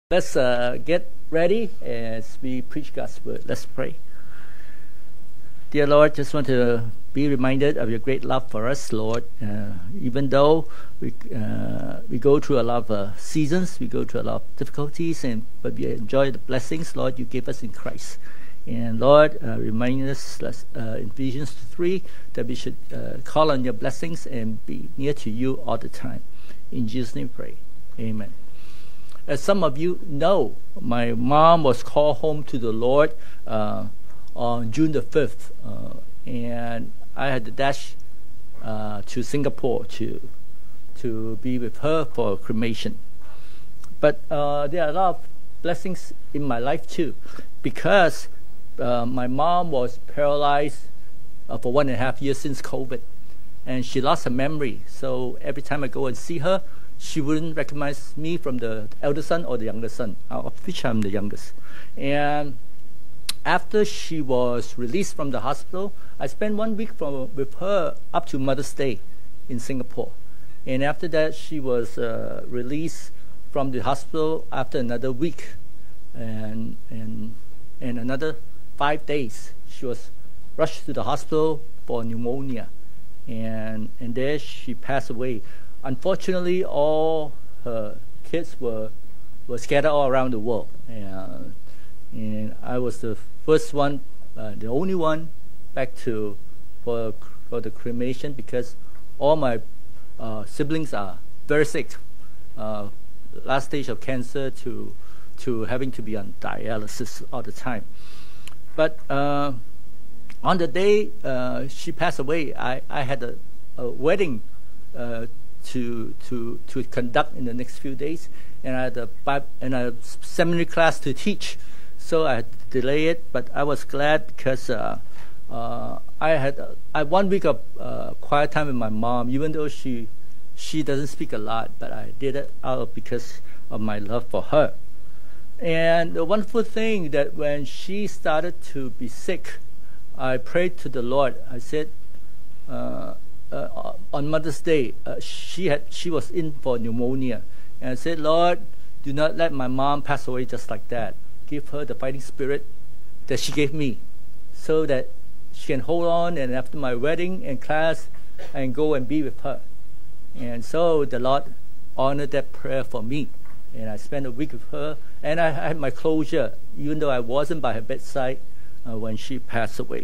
Let's get ready as we preach God's word. Let's pray. Dear Lord, just want to be reminded of your great love for us, Lord. Even though we go through a lot of seasons, we go through a lot of difficulties, but we enjoy the blessings, Lord, you gave us in Christ. And Lord, remind us in Ephesians 3 that we should call on your blessings and be near to you all the time. In Jesus' name we pray. Amen. As some of you know, my mom was called home to the Lord on June the 5th, and I had to dash to Singapore to be with her for cremation. But there are a lot of blessings in my life too, because my mom was paralyzed for 1.5 years since COVID, and she lost her memory. So every time I go and see her, she wouldn't recognize me from the elder son or the younger son, of which I'm the youngest. And after she was released from the hospital, I spent 1 week with her up to Mother's Day in Singapore. And after that, she was released from the hospital after another week. And another 5 days, she was rushed to the hospital for pneumonia. And there she passed away. Unfortunately, all her kids were scattered all around the world, and I was the first one, the only one, back for the cremation, because all my siblings are very sick, last stage of cancer to having to be on dialysis all the time. But on the day she passed away, I had a wedding to conduct in the next few days, and I had a seminary class to teach, so I had to delay it. But I was glad because I had 1 week of quiet time with my mom, even though she doesn't speak a lot, but I did it out because of my love for her. And the wonderful thing that when she started to be sick, I prayed to the Lord. I said, on Mother's Day, she was in for pneumonia, and I said, Lord, do not let my mom pass away just like that. Give her the fighting spirit that she gave me, so that she can hold on, and after my wedding and class, I can go and be with her. And so the Lord honored that prayer for me, and I spent a week with her, and I had my closure, even though I wasn't by her bedside when she passed away.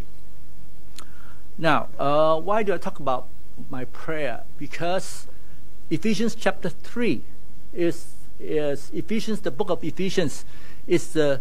Now, why do I talk about my prayer? Because Ephesians chapter 3 is Ephesians, the book of Ephesians, is the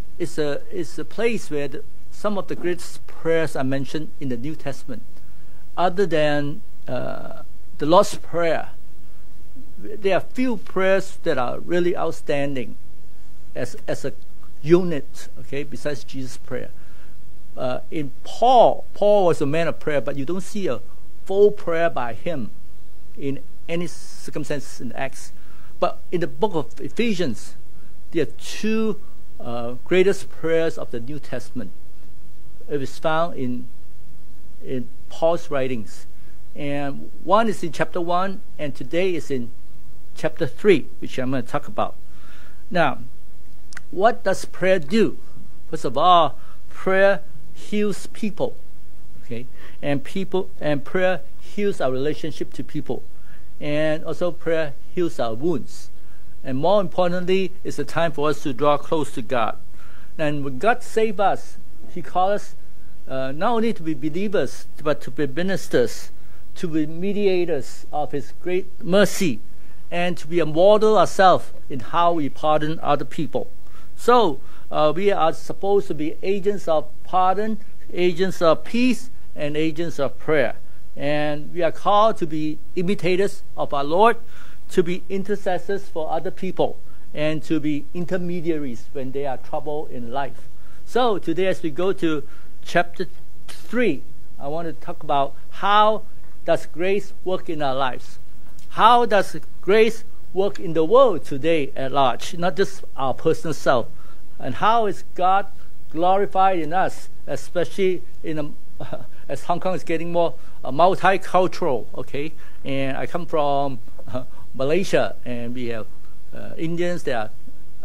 place where some of the greatest prayers are mentioned in the New Testament. Other than the Lord's Prayer, there are few prayers that are really outstanding as a unit, okay, besides Jesus' prayer. In Paul was a man of prayer, but you don't see a full prayer by him in any circumstances in Acts. But in the book of Ephesians, there are two greatest prayers of the New Testament. It is found in Paul's writings. And one is in chapter 1, and today is in chapter 3, which I'm going to talk about. Now, what does prayer do? First of all, prayer heals people, okay, and prayer heals our relationship to people, and also prayer heals our wounds. And more importantly, it's a time for us to draw close to God. And when God saved us, He called us not only to be believers, but to be ministers, to be mediators of His great mercy, and to be a model ourselves in how we pardon other people. So we are supposed to be agents of pardon, agents of peace, and agents of prayer. And we are called to be imitators of our Lord, to be intercessors for other people, and to be intermediaries when they are troubled in life. So today, as we go to chapter 3, I want to talk about how does grace work in our lives? How does grace work in the world today at large, not just our personal self? And how is God glorified in us, especially as Hong Kong is getting more multicultural, okay? And I come from Malaysia, and we have Indians, there are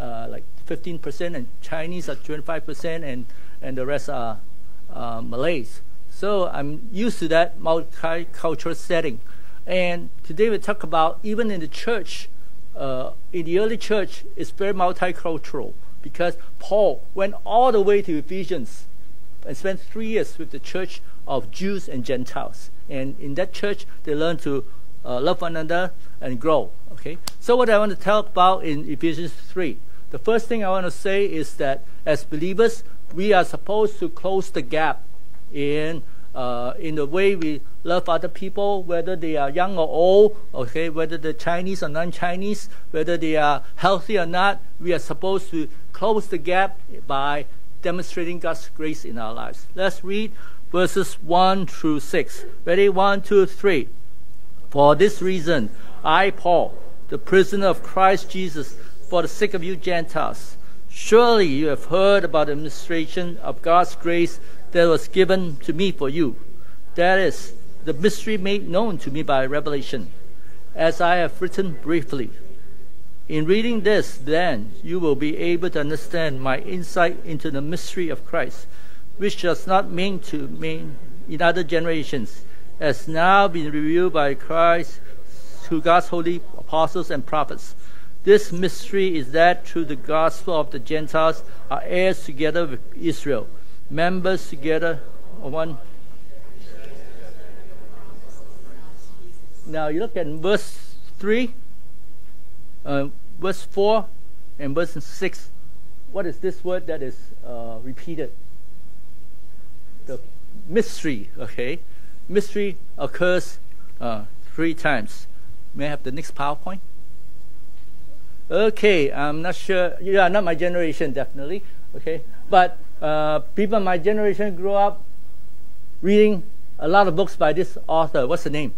like 15%, and Chinese are 25%, and the rest are Malays. So I'm used to that multicultural setting. And today we talk about, even in the church, in the early church, it's very multicultural, because Paul went all the way to Ephesians and spent 3 years with the church of Jews and Gentiles. And in that church, they learned to love one another and grow. Okay. So what I want to talk about in Ephesians 3, the first thing I want to say is that as believers, we are supposed to close the gap in the way we love other people, whether they are young or old, okay, whether they're Chinese or non-Chinese, whether they are healthy or not. We are supposed to close the gap by demonstrating God's grace in our lives. Let's read verses 1 through 6. Ready? 1, 2, 3. For this reason, I, Paul, the prisoner of Christ Jesus, for the sake of you Gentiles, surely you have heard about the administration of God's grace that was given to me for you. That is, the mystery made known to me by revelation, as I have written briefly. In reading this, then, you will be able to understand my insight into the mystery of Christ, which was not meant to mean in other generations, has now been revealed by Christ to God's holy apostles and prophets. This mystery is that through the gospel of the Gentiles are heirs together with Israel, members together of one. Now you look at verse 3, verse 4, and verse 6. What is this word that is repeated? The mystery, okay? Mystery occurs 3 times. May I have the next PowerPoint? Okay, I'm not sure. You are not my generation, definitely. Okay, but people in my generation grew up reading a lot of books by this author. What's her name?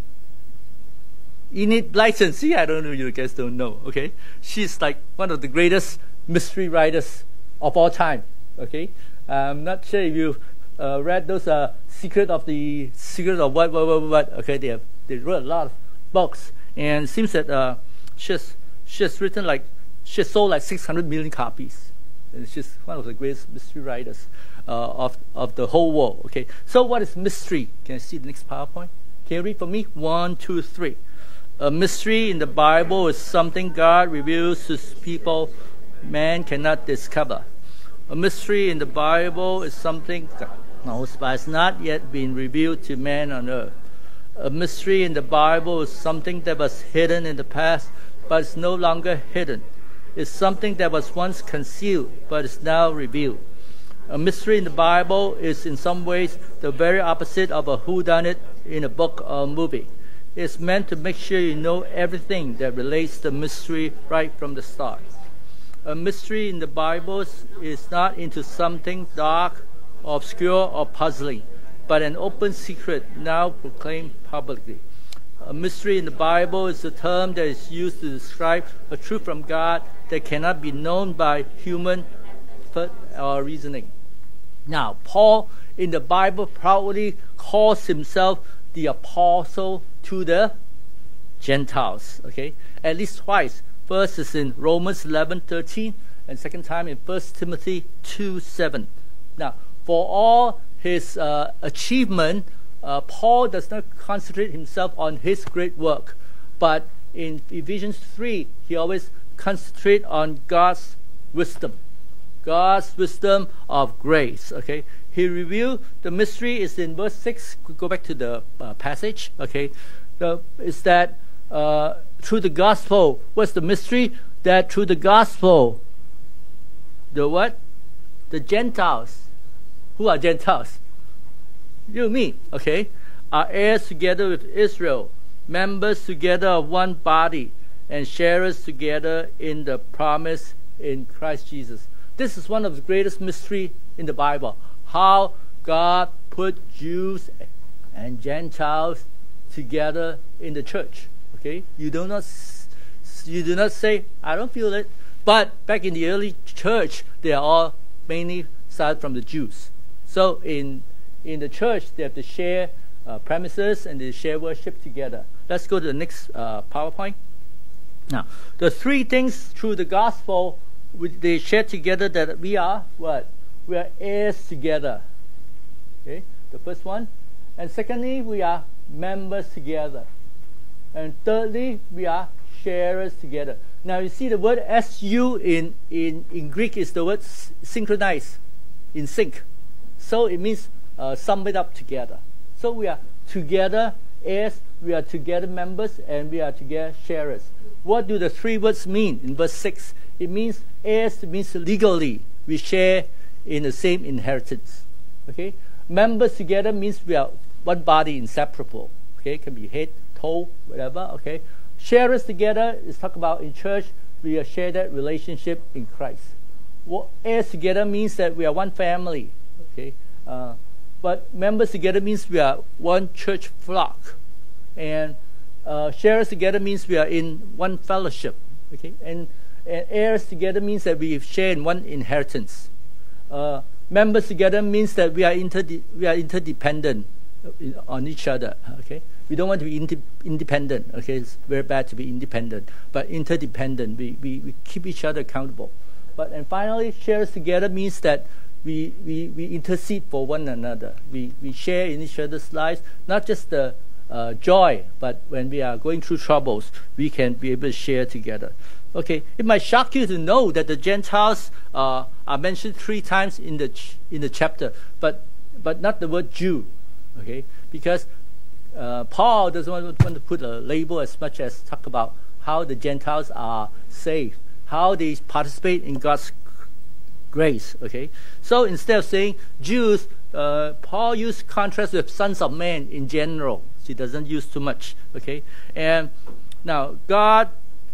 Enid Blyton. See, I don't know. You guys don't know. Okay, she's like one of the greatest mystery writers of all time. Okay, I'm not sure if you read those Secret of what. Okay, they wrote a lot of books, and it seems that she's written she sold like 600 million copies. And she's one of the greatest mystery writers of the whole world. Okay, so what is mystery? Can I see the next PowerPoint? Can you read for me? 1, 2, 3. A mystery in the Bible is something God reveals to people man cannot discover. A mystery in the Bible is something God knows but has not yet been revealed to man on earth. A mystery in the Bible is something that was hidden in the past but is no longer hidden. It's something that was once concealed but is now revealed. A mystery in the Bible is in some ways the very opposite of a whodunit in a book or a movie. It's meant to make sure you know everything that relates to mystery right from the start. A mystery in the Bible is not into something dark, obscure, or puzzling, but an open secret now proclaimed publicly. A mystery in the Bible is a term that is used to describe a truth from God that cannot be known by human thought or reasoning. Now, Paul in the Bible proudly calls himself the apostle to the Gentiles. Okay, at least twice. First is in Romans 11:13, and second time in 1 Timothy 2:7. Now, for all his achievement, Paul does not concentrate himself on his great work, but in Ephesians 3, he always concentrates on God's wisdom of grace. Okay, he revealed the mystery is in verse 6. Go back to the passage. Okay, is that through the gospel, what's the mystery? That through the gospel, the what? The Gentiles. Who are Gentiles? You and me, okay, are heirs together with Israel, members together of one body, and sharers together in the promise in Christ Jesus. This is one of the greatest mysteries in the Bible. How God put Jews and Gentiles together in the church. Okay, you do not say, I don't feel it. But back in the early church, they are all mainly started from the Jews. So in the church, they have to share premises and they share worship together. Let's go to the next PowerPoint. Now, the 3 things through the gospel they share together that we are what? We are heirs together. Okay, the first one. And secondly, we are members together. And thirdly, we are sharers together. Now you see the word SU in Greek is the word synchronize, in sync. So it means sum it up together. So we are together heirs, we are together members, and we are together sharers. What do the three words mean in verse 6? It means heirs means legally we share in the same inheritance. Okay? Members together means we are one body, inseparable. Okay? Can be head, toe, whatever. Okay? Sharers together is talk about in church, we share that relationship in Christ. Heirs together means that we are one family. Okay? But members together means we are one church flock. And sharers together means we are in one fellowship. Okay? And heirs together means that we share in one inheritance. Members together means that we are interdependent on each other. Okay? We don't want to be independent. Okay? It's very bad to be independent. But interdependent. We keep each other accountable. And finally, sharers together means that we intercede for one another. We share in each other's lives, not just the joy, but when we are going through troubles, we can be able to share together. Okay, it might shock you to know that the Gentiles are mentioned 3 times in the chapter, but not the word Jew. Okay, because Paul doesn't want to put a label as much as talk about how the Gentiles are saved, how they participate in God's grace. Okay, so instead of saying Jews, Paul used contrast with sons of men in general. He doesn't use too much. Okay, and now God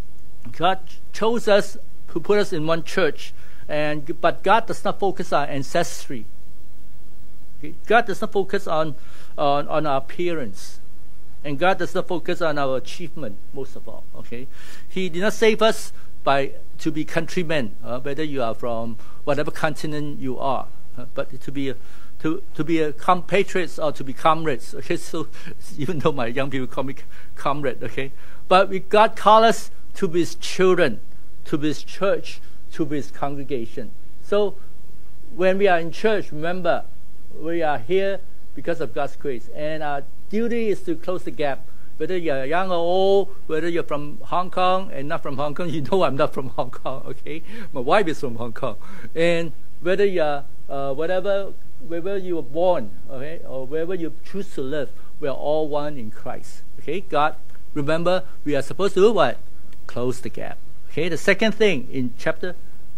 chose us to put us in one church, but God does not focus on ancestry. Okay? God does not focus on our appearance, and God does not focus on our achievement most of all. Okay, He did not save us to be countrymen, whether you are from whatever continent you are, but to be compatriots or to be comrades. Okay, so even though my young people call me comrade, okay, but God called us to be His children, to be His church, to be His congregation. So when we are in church, remember, we are here because of God's grace, and our duty is to close the gap. Whether you're young or old, whether you're from Hong Kong and not from Hong Kong, you know I'm not from Hong Kong, okay? My wife is from Hong Kong. And whether you're wherever you were born, okay, or wherever you choose to live, we are all one in Christ. Okay, God, remember, we are supposed to do what? Close the gap. Okay, the second thing in chapter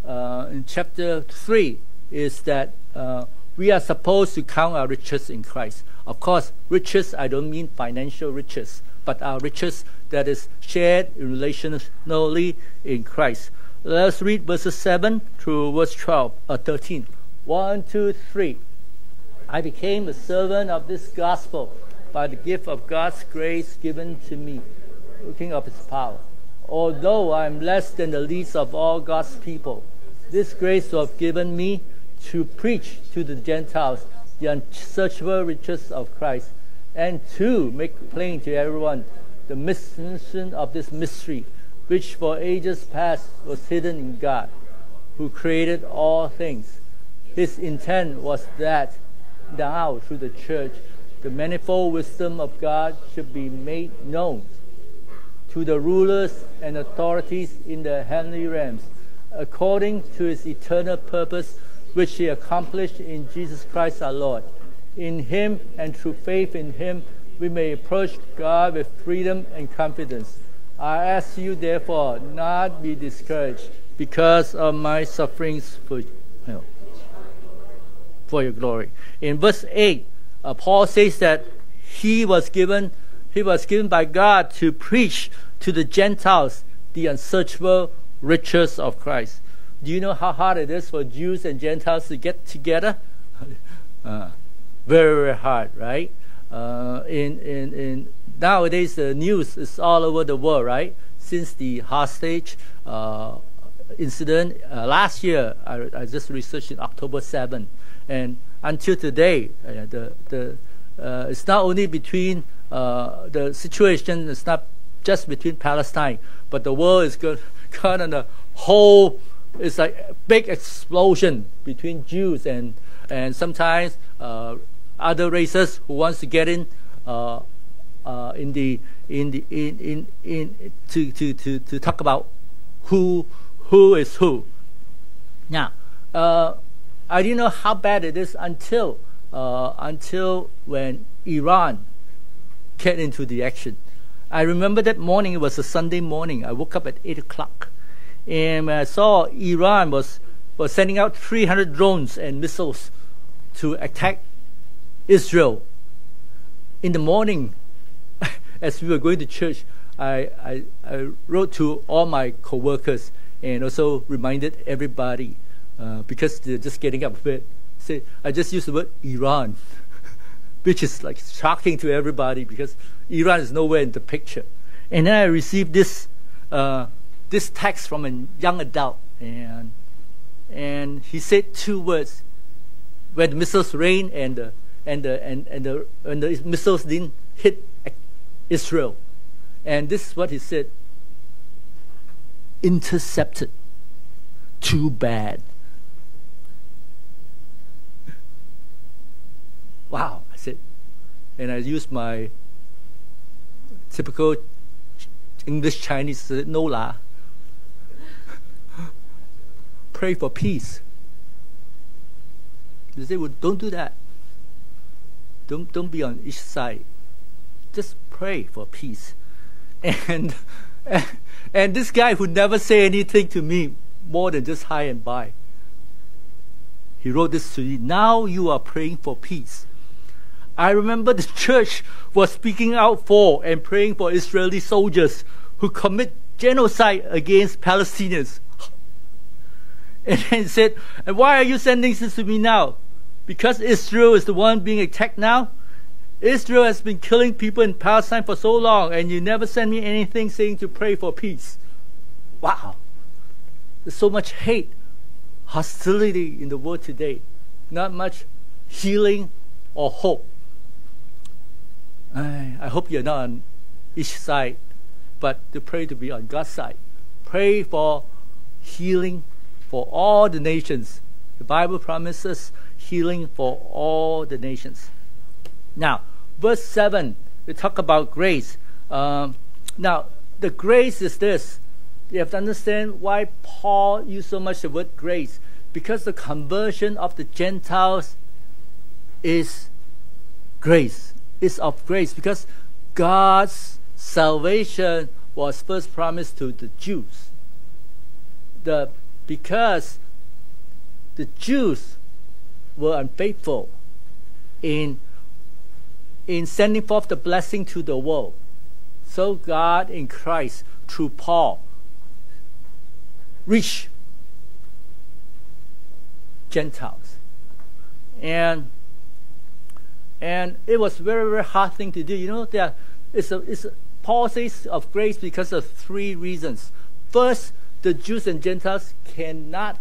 3 is that we are supposed to count our riches in Christ. Of course, riches, I don't mean financial riches, but our riches that is shared relationally in Christ. Let's read verses 7 through verse 13. 1, 2, 3. I became a servant of this gospel by the gift of God's grace given to me, looking of His power. Although I am less than the least of all God's people, this grace was given me to preach to the Gentiles the unsearchable riches of Christ, and to make plain to everyone the mission of this mystery, which for ages past was hidden in God, who created all things. His intent was that now, through the church, the manifold wisdom of God should be made known to the rulers and authorities in the heavenly realms, according to His eternal purpose, which He accomplished in Jesus Christ our Lord. In Him and through faith in Him, we may approach God with freedom and confidence. I ask you, therefore, not be discouraged because of my sufferings for your glory. In verse 8, Paul says that he was given by God to preach to the Gentiles the unsearchable riches of Christ. Do you know how hard it is for Jews and Gentiles to get together? Very, very hard, right? In nowadays, the news is all over the world, right? Since the hostage incident last year, I just researched in October 7, and until today, it's not only between the situation. It's not just between Palestine, but the world is gone on a whole it's like a big explosion between Jews and sometimes other races who wants to get in to talk about who is who. Now, I didn't know how bad it is until when Iran get into the action. I remember that morning, it was a Sunday morning. I woke up at 8 o'clock. And I saw Iran was sending out 300 drones and missiles to attack Israel. In the morning, as we were going to church, I wrote to all my co-workers and also reminded everybody, because they're just getting up a bit. I just used the word Iran, which is like shocking to everybody because Iran is nowhere in the picture. And then I received this text from a young adult, and he said 2 words: when the missiles rain and the missiles didn't hit Israel. And this is what he said: intercepted. Too bad. Wow, I said, and I used my typical English Chinese, said, no lah. Pray for peace. They say, well, don't do that. Don't be on each side. Just pray for peace. And this guy who never say anything to me more than just hi and bye, he wrote this to me: now you are praying for peace. I remember the church was speaking out for and praying for Israeli soldiers who commit genocide against Palestinians. And then he said, and why are you sending this to me now? Because Israel is the one being attacked now? Israel has been killing people in Palestine for so long, and you never send me anything saying to pray for peace. Wow. There's so much hate, hostility in the world today. Not much healing or hope. I hope you're not on each side, but to pray to be on God's side. Pray for healing for all the nations. The Bible promises healing for all the nations. Now, verse 7, we talk about grace. Now, the grace is this. You have to understand why Paul used so much the word grace. Because the conversion of the Gentiles is grace. It's of grace. Because God's salvation was first promised to the Jews. Because the Jews were unfaithful in sending forth the blessing to the world. So God in Christ, through Paul, reached Gentiles. And it was a very, very hard thing to do. You know, Paul says of grace because of 3 reasons. First, the Jews and Gentiles cannot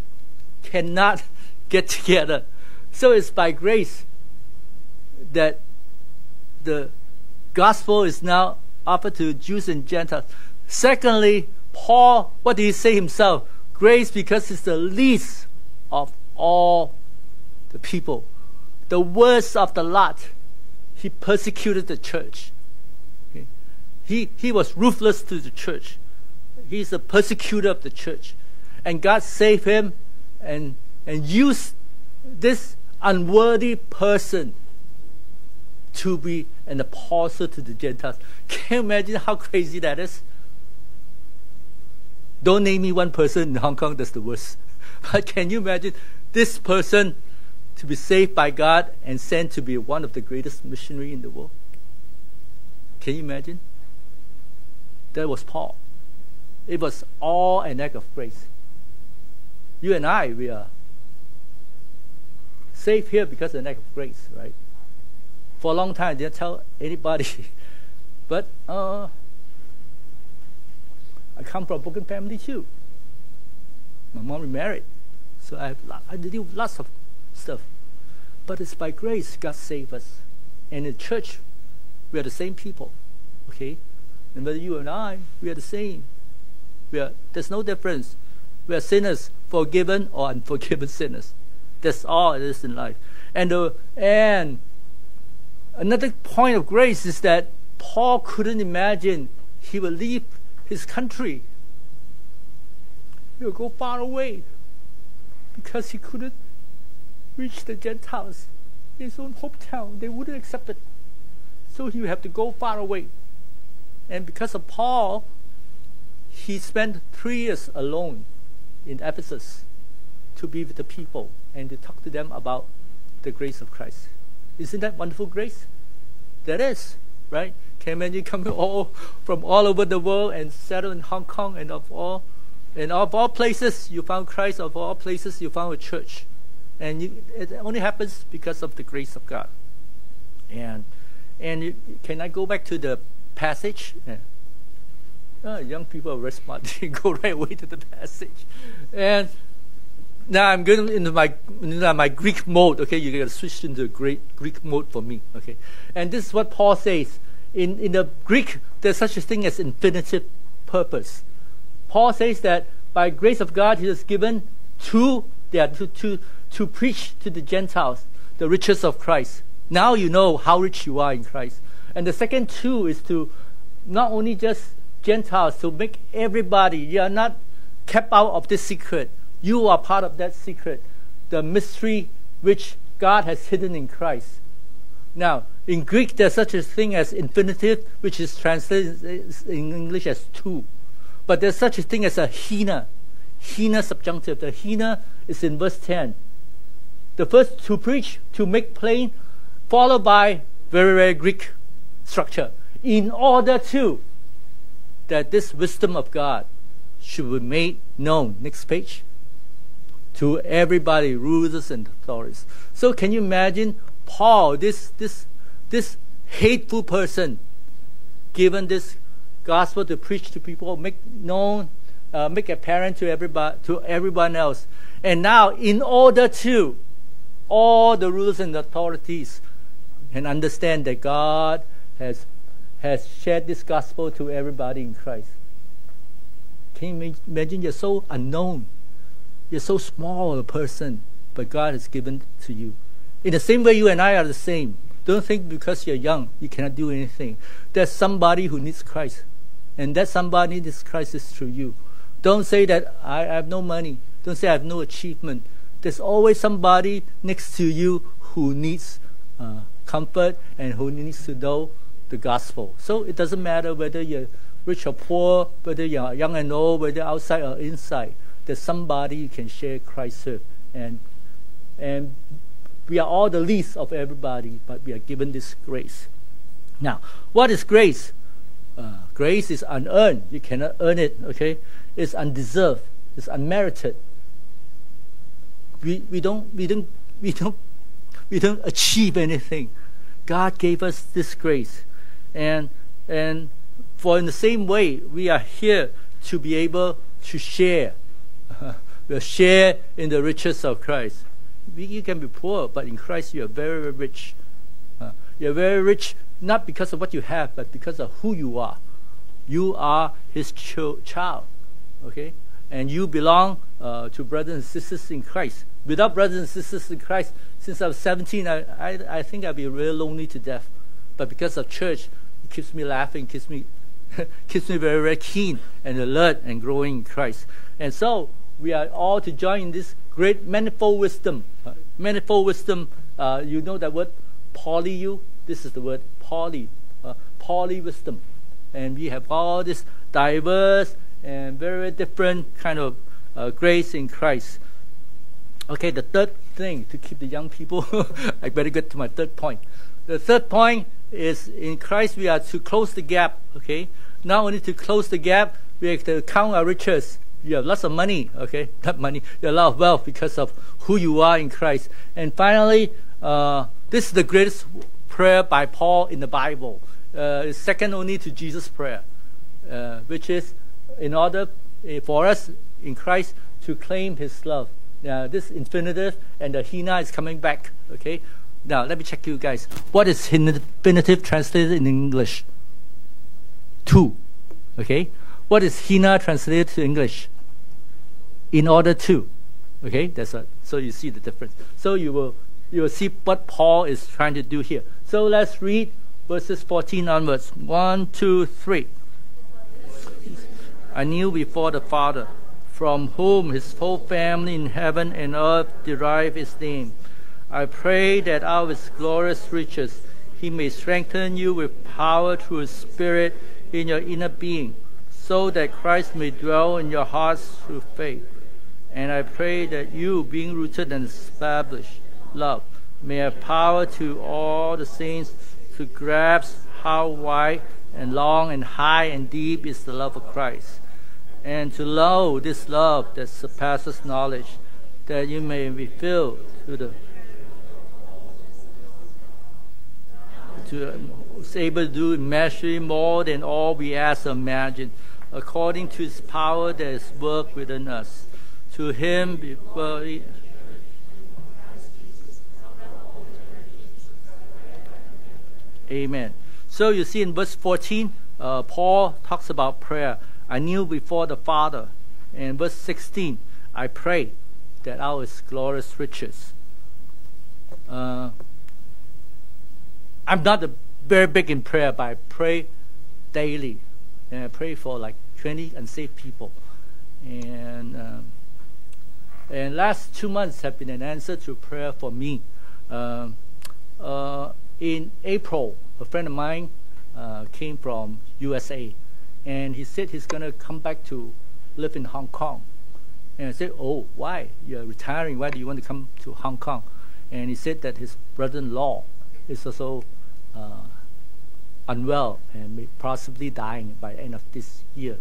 get together. So it's by grace that the gospel is now offered to Jews and Gentiles. Secondly, Paul, what did he say himself? Grace because it's the least of all the people. The worst of the lot. He persecuted the church. Okay? He was ruthless to the church. He's a persecutor of the church. And God saved him and used this unworthy person to be an apostle to the Gentiles. Can you imagine how crazy that is? Don't name me one person in Hong Kong that's the worst. But can you imagine this person to be saved by God and sent to be one of the greatest missionaries in the world? Can you imagine? That was Paul. It was all an act of grace. You and I, we are saved here because of an act of grace, right? For a long time, I didn't tell anybody. But I come from a broken family too. My mom remarried. So I did lots of stuff. But it's by grace God saved us. And in church, we are the same people. Okay? And whether you and I, we are the same. There's no difference. We are sinners, forgiven or unforgiven sinners. That's all it is in life. And another point of grace is that Paul couldn't imagine he would leave his country. He would go far away because he couldn't reach the Gentiles. His own hometown, they wouldn't accept it. So he would have to go far away. And because of Paul, he spent 3 years alone in Ephesus to be with the people and to talk to them about the grace of Christ. Isn't that wonderful grace? That is, right? Can you imagine coming from all over the world and settle in Hong Kong, and of all places you found Christ, of all places you found a church. And it only happens because of the grace of God. And can I go back to the passage? Young people are very smart. They go right away to the passage. And now I'm going into my Greek mode. Okay, you got to switch into Greek mode for me. Okay, and this is what Paul says. In the Greek, there's such a thing as infinitive purpose. Paul says that by grace of God, He has given to preach to the Gentiles the riches of Christ. Now you know how rich you are in Christ. And the second two is to not only just Gentiles, to make everybody, you are not kept out of this secret. You are part of that secret, the mystery which God has hidden in Christ. Now, in Greek, there's such a thing as infinitive, which is translated in English as to. But there's such a thing as a hina subjunctive. The hina is in verse 10. The first, to preach, to make plain, followed by very, very Greek structure. In order to, that this wisdom of God should be made known. Next page. To everybody, rulers and authorities. So can you imagine Paul, this hateful person, given this gospel to preach to people, make known, make apparent to everybody, to everyone else. And now, in order to, all the rulers and authorities can understand that God has shared this gospel to everybody in Christ. Can you imagine? You're so unknown. You're so small a person, but God has given to you. In the same way, you and I are the same. Don't think because you're young, you cannot do anything. There's somebody who needs Christ. And that somebody needs Christ is through you. Don't say that I have no money. Don't say I have no achievement. There's always somebody next to you who needs comfort and who needs to know the gospel. So it doesn't matter whether you're rich or poor, whether you're young and old, whether outside or inside. There's somebody you can share Christ with. And we are all the least of everybody, but we are given this grace. Now, what is grace? Grace is unearned. You cannot earn it. Okay, it's undeserved. It's unmerited. We don't achieve anything. God gave us this grace, and for in the same way, we are here to be able to share. We'll share in the riches of Christ. You can be poor, but in Christ you are very, very rich. You're very rich not because of what you have, but because of who you are. You are His child, okay? And you belong to brothers and sisters in Christ. Without brothers and sisters in Christ, since I was 17, I think I'd be really lonely to death. But because of church, it keeps me laughing, keeps me very, very keen and alert and growing in Christ. And so we are all to join in this great manifold wisdom. Manifold wisdom, you know that word polyu? This is the word poly wisdom. And we have all this diverse and very different kind of grace in Christ. Okay, the third thing to keep the young people, I better get to my third point. The third point is in Christ we are to close the gap. Okay, not only to close the gap, we have to count our riches. You have lots of money, okay? Not money, you have a lot of wealth because of who you are in Christ. And finally, this is the greatest prayer by Paul in the Bible. It's second only to Jesus' prayer, which is in order for us in Christ to claim His love. This infinitive and the hina is coming back, okay? Now, let me check you guys. What is infinitive translated in English? To, okay? What is hina translated to English? in order to. Okay, so you see the difference. So you will see what Paul is trying to do here. So let's read verses 14 onwards. 1, 2, 3. I kneel before the Father, from whom his whole family in heaven and earth derive its name. I pray that out of his glorious riches he may strengthen you with power through his Spirit in your inner being, so that Christ may dwell in your hearts through faith. And I pray that you, being rooted and established love, may have power to all the saints to grasp how wide and long and high and deep is the love of Christ, and to know this love that surpasses knowledge, that you may be filled able to do immeasurably more than all we ask or imagine, according to his power that is worked within us. To him be glory. Amen. So you see in verse 14, Paul talks about prayer. I kneel before the Father. And verse 16, I pray that out of his glorious riches. I'm not very big in prayer, but I pray daily. And I pray for like 20 unsaved people. And last 2 months have been an answer to prayer for me. In April, a friend of mine came from USA, and he said he's going to come back to live in Hong Kong. And I said, oh, why? You're retiring. Why do you want to come to Hong Kong? And he said that his brother-in-law is also unwell and may possibly dying by the end of this year.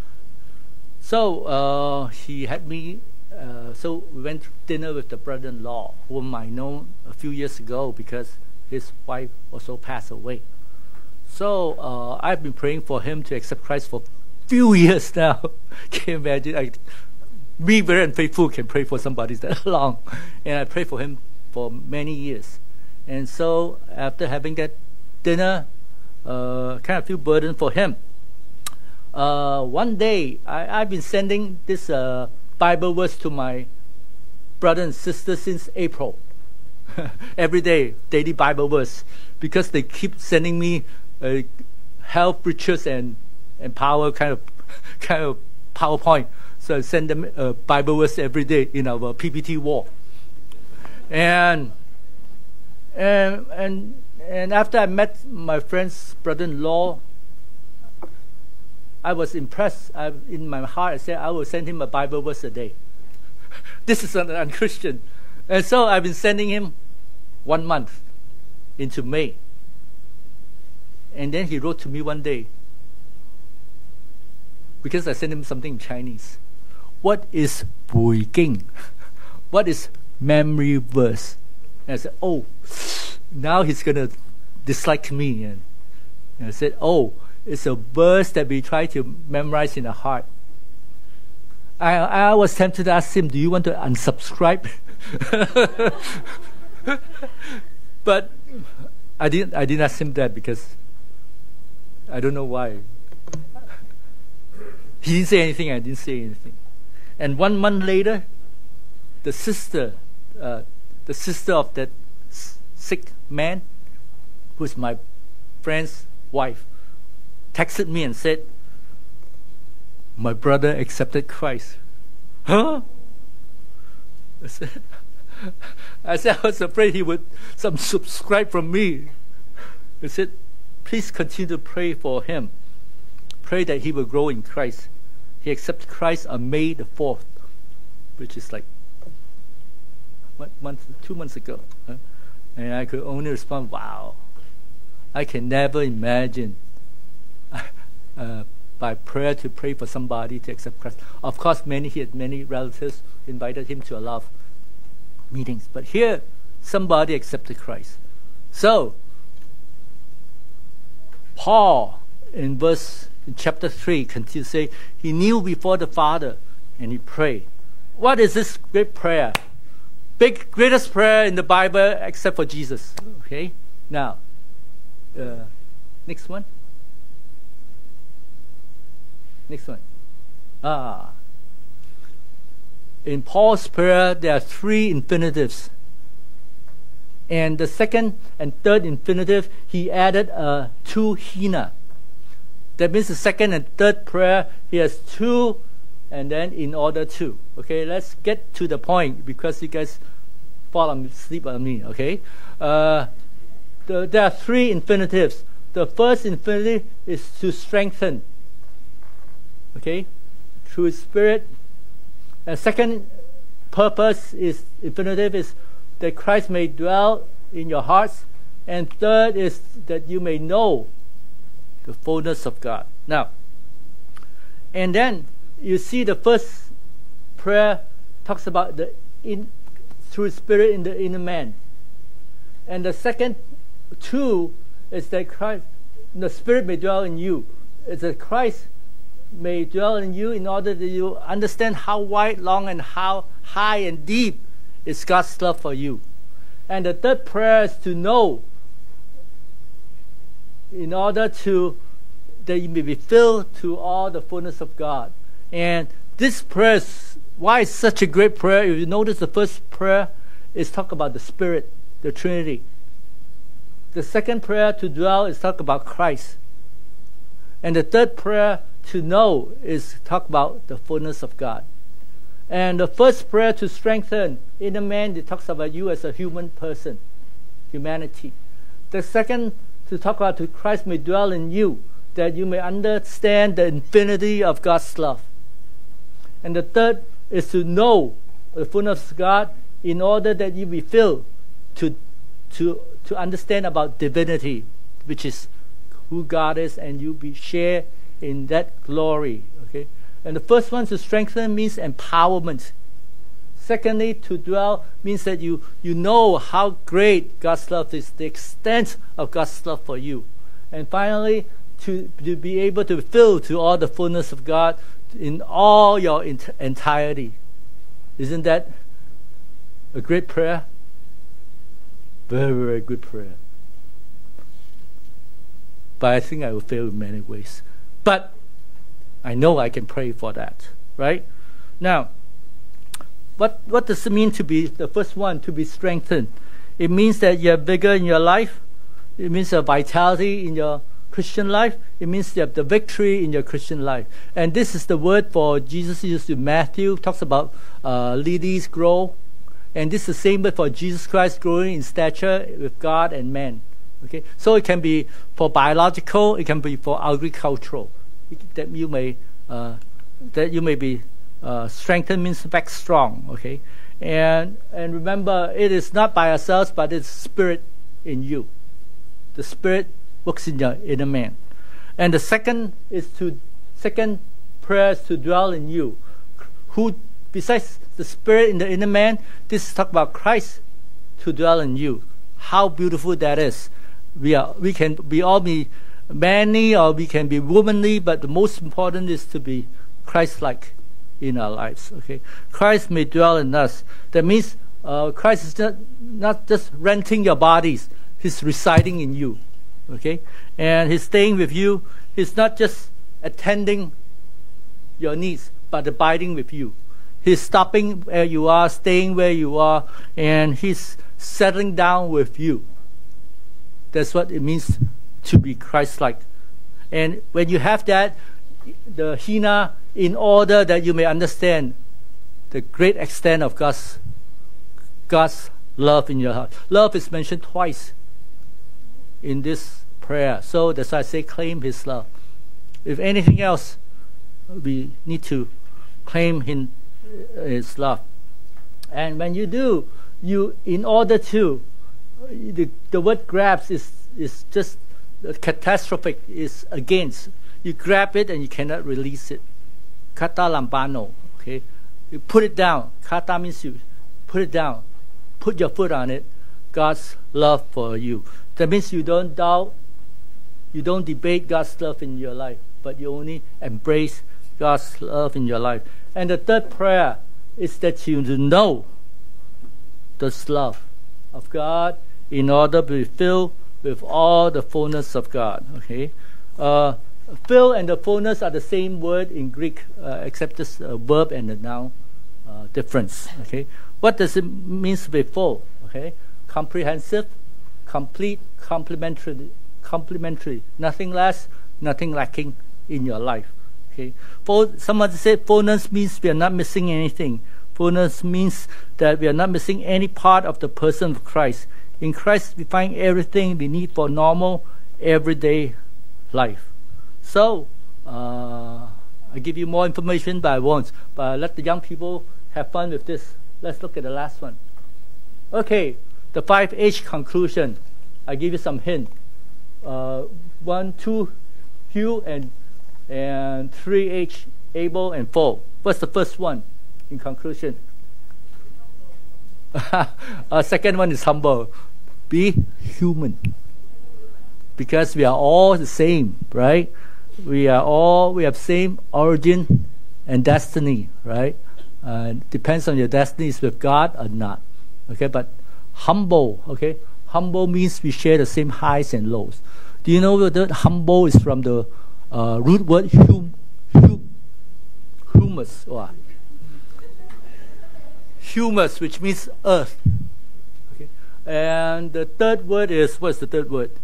So he had me. So we went to dinner with the brother-in-law, whom I know a few years ago because his wife also passed away. So I've been praying for him to accept Christ for a few years now. Can you imagine? Me, very unfaithful, can pray for somebody that long. And I prayed for him for many years. And so after having that dinner, kind of feel burden for him. One day, I've been sending this Bible verse to my brother and sister since April. Every day, daily Bible verse, because they keep sending me health, riches, and power kind of PowerPoint. So I send them a Bible verse every day in our PPT wall. And after I met my friend's brother-in-law, I was impressed. In my heart, I said, I will send him a Bible verse a day. This is unchristian. And so I've been sending him 1 month into May. And then he wrote to me one day, because I sent him something in Chinese. What is Bui Ging? What is memory verse? And I said, oh, now he's going to dislike me. And I said, oh, it's a verse that we try to memorize in the heart. I was tempted to ask him, do you want to unsubscribe? But I didn't ask him that because I don't know why. He didn't say anything, I didn't say anything. And 1 month later, the sister of that sick man, who's my friend's wife, texted me and said, my brother accepted Christ. Huh? I said I was afraid he would subscribe from me. I said, please continue to pray for him. Pray that he will grow in Christ. He accepted Christ on May the 4th, which is like 2 months ago. Huh? And I could only respond, wow, I can never imagine by prayer to pray for somebody to accept Christ. Of course, he had many relatives invited him to a lot of meetings. But here, somebody accepted Christ. So, Paul, in chapter 3, continues to say, he kneeled before the Father and he prayed. What is this great prayer? Greatest prayer in the Bible except for Jesus. Okay? Now, next one. Next one. in Paul's prayer, there are 3 infinitives. And the second and third infinitive, he added 2 hina. That means the second and third prayer, he has 2 and then in order to. Okay, let's get to the point because you guys fall asleep on me. Okay, there are 3 infinitives. The first infinitive is to strengthen. Okay, through His Spirit. And second purpose is infinitive is that Christ may dwell in your hearts. And third is that you may know the fullness of God. Now, and then you see the first prayer talks about through Spirit in the inner man. And the second 2 is that Christ, the Spirit may dwell in you. It's that Christ may dwell in you in order that you understand how wide, long, and how high and deep is God's love for you. And the third prayer is to know in order to that you may be filled to all the fullness of God. And this prayer is why it's such a great prayer. If you notice, the first prayer is talk about the Spirit, the Trinity. The second prayer to dwell is talk about Christ. And the third prayer to know is talk about the fullness of God. And the first prayer to strengthen inner man, it talks about you as a human person, humanity. The second to talk about to Christ may dwell in you, that you may understand the infinity of God's love. And the third is to know the fullness of God in order that you be filled to understand about divinity, which is who God is, and you be share in that glory. Okay. And the first one to strengthen means empowerment. Secondly, to dwell means that you know how great God's love is, the extent of God's love for you. And finally, to be able to fill to all the fullness of God in all your entirety. Isn't that a great prayer? Very, very good prayer. But I think I will fail in many ways. But I know I can pray for that, right? Now, what does it mean to be the first one, to be strengthened? It means that you have vigor in your life. It means a vitality in your Christian life. It means you have the victory in your Christian life. And this is the word for Jesus used in Matthew, talks about lilies grow. And this is the same word for Jesus Christ, growing in stature with God and man. Okay, so it can be for biological, it can be for agricultural. That you may be strengthened means back strong. Okay, and remember, it is not by ourselves, but it's Spirit in you. The Spirit works in your inner man. And the second prayer is to dwell in you. Who besides the Spirit in the inner man, this is talk about Christ to dwell in you. How beautiful that is. We can all be manly or we can be womanly, but the most important is to be Christ-like in our lives. Okay, Christ may dwell in us. That means Christ is not just renting your bodies; He's residing in you. Okay, and He's staying with you. He's not just attending your needs, but abiding with you. He's stopping where you are, staying where you are, and He's settling down with you. That's what it means to be Christ-like. And when you have that, the hina, in order that you may understand the great extent of God's love in your heart. Love is mentioned twice in this prayer. So that's why I say claim His love. If anything else, we need to claim His love. And when you do, in order to, the word grabs is just catastrophic, is against. You grab it and you cannot release it. Kata lambano, okay? You put it down. Kata means you put it down. Put your foot on it. God's love for you. That means you don't doubt, you don't debate God's love in your life, but you only embrace God's love in your life. And the third prayer is that you know this love of God in order to be filled with all the fullness of God. Okay, fill and the fullness are the same word in Greek, except this verb and the noun. difference. Okay, what does it mean to be full? Okay, comprehensive, complete, complementary, nothing less, nothing lacking in your life. Okay, someone said fullness means we are not missing anything. Fullness means that we are not missing any part of the person of Christ. In Christ, we find everything we need for normal, everyday life. So, I give you more information, but I won't. But let the young people have fun with this. Let's look at the last one. Okay, the 5H conclusion. I give you some hint. 1, 2, Hugh, and 3H, able and full. What's the first one in conclusion? Second one is humble. Be human. Because we are all the same, right? We have same origin and destiny, right? Depends on your destiny is with God or not. Okay, but humble, okay? Humble means we share the same highs and lows. Do you know that humble is from the root word humus, or humus, which means earth. Okay, and the third word is, what's the third word?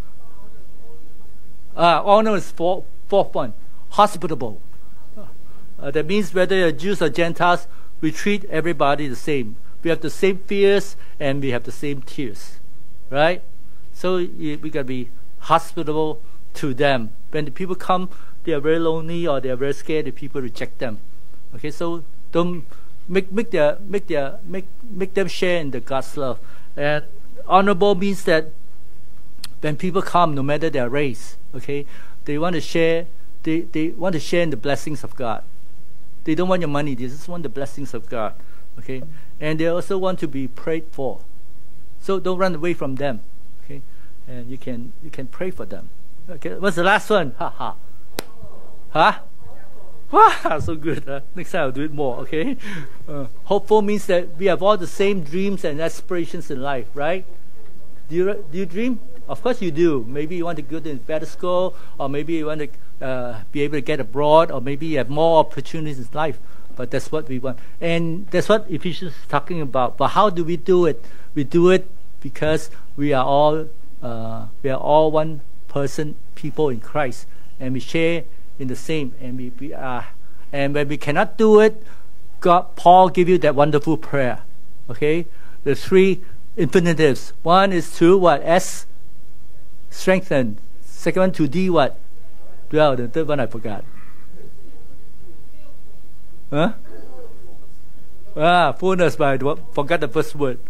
Honor is fourth one. Hospitable. That means whether you're Jews or Gentiles, we treat everybody the same. We have the same fears and we have the same tears, right? So we gotta be hospitable to them. When the people come, they are very lonely or they are very scared. The people reject them. Okay, so don't make them share in the God's love. And honorable means that when people come, no matter their race, okay, they want to share. They want to share in the blessings of God. They don't want your money. They just want the blessings of God. Okay, and they also want to be prayed for. So don't run away from them. Okay, and you can pray for them. Okay, what's the last one? Huh? Wow, so good. Next time I'll do it more. Okay. Hopeful means that we have all the same dreams and aspirations in life, right? Do you dream? Of course you do. Maybe you want to go to better school, or maybe you want to be able to get abroad, or maybe you have more opportunities in life. But that's what we want, and that's what Ephesians is talking about. But how do we do it? We do it because we are all one person, people in Christ, and we share in the same. And we are. And when we cannot do it, Paul give you that wonderful prayer. Okay, the 3 infinitives. One is to what? S, strengthen. Second one to D, what? Dwell. The third one I forgot. Huh? Fullness, but I forgot the first word.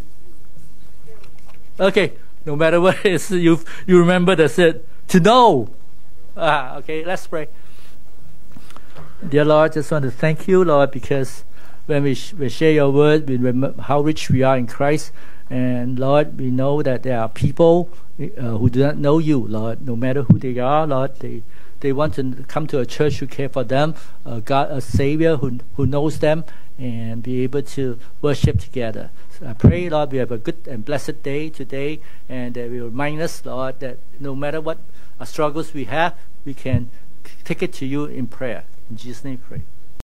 Okay, no matter what it is, you remember that's it. To know. Okay, let's pray. Dear Lord, just want to thank you, Lord, because when we share your word, we remember how rich we are in Christ. And Lord, we know that there are people who do not know you, Lord. No matter who they are, Lord, they want to come to a church who care for them, God, a Savior who knows them, and be able to worship together. So I pray, Lord, we have a good and blessed day today, and that will remind us, Lord, that no matter what struggles we have, we can take it to you in prayer. In Jesus' name, pray.